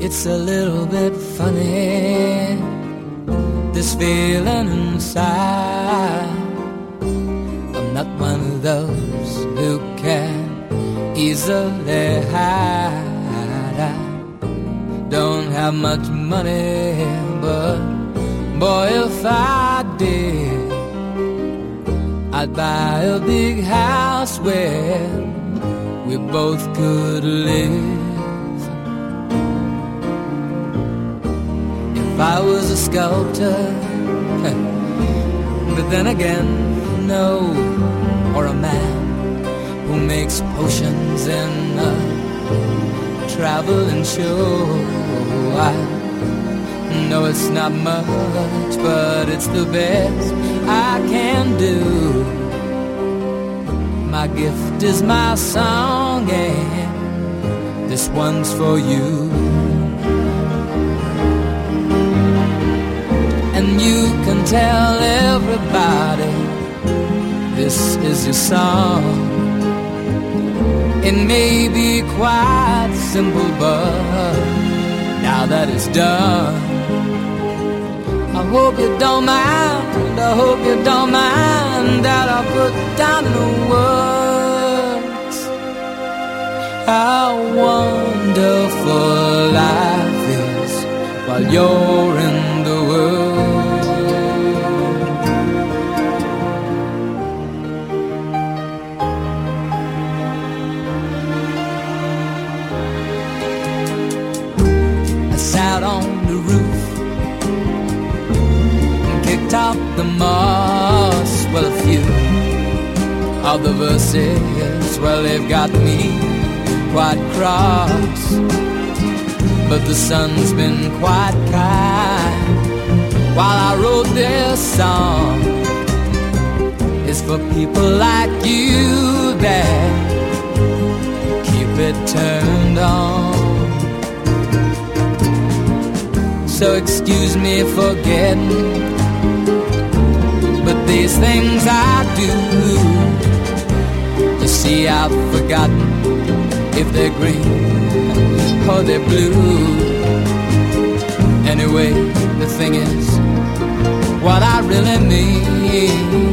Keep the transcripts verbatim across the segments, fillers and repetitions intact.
It's a little bit funny, this feeling inside. I'm not one of those who can easily hide. I don't have much money, but boy, if I did, I'd buy a big house where we both could live. If I was a sculptor, but then again, no, or a man who makes potions in a traveling show. I know it's not much, but it's the best I can do. My gift is my song, and this one's for you. And you can tell everybody this is your song. It may be quite simple, but now that it's done, I hope you don't mind, I hope you don't mind that I put down in the words how wonderful life is while you're in the world. I sat on the roof, top the moss. Well, a few of the verses, well, they've got me quite cross, but the sun's been quite kind while I wrote this song. It's for people like you that keep it turned on. So excuse me for getting, but these things I do, you see, I've forgotten if they're green or they're blue. Anyway, the thing is, what I really mean,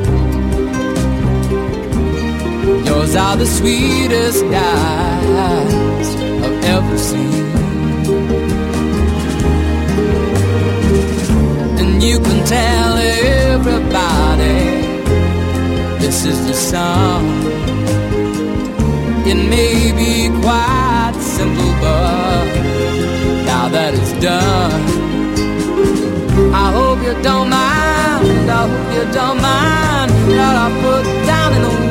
yours are the sweetest eyes I've ever seen. And you can tell everybody this is the song. It may be quite simple, but now that it's done, I hope you don't mind, I hope you don't mind that I put down in the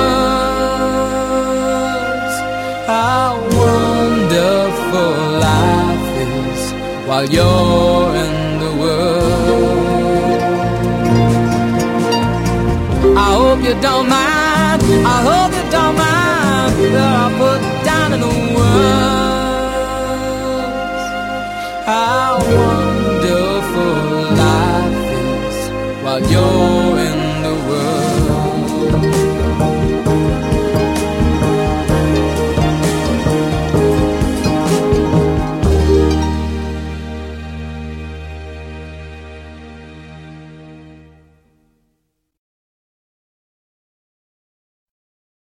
words how wonderful life is while you're in the world. I hope you don't mind, I hope you don't mind that I put down in the words how wonderful life is while you're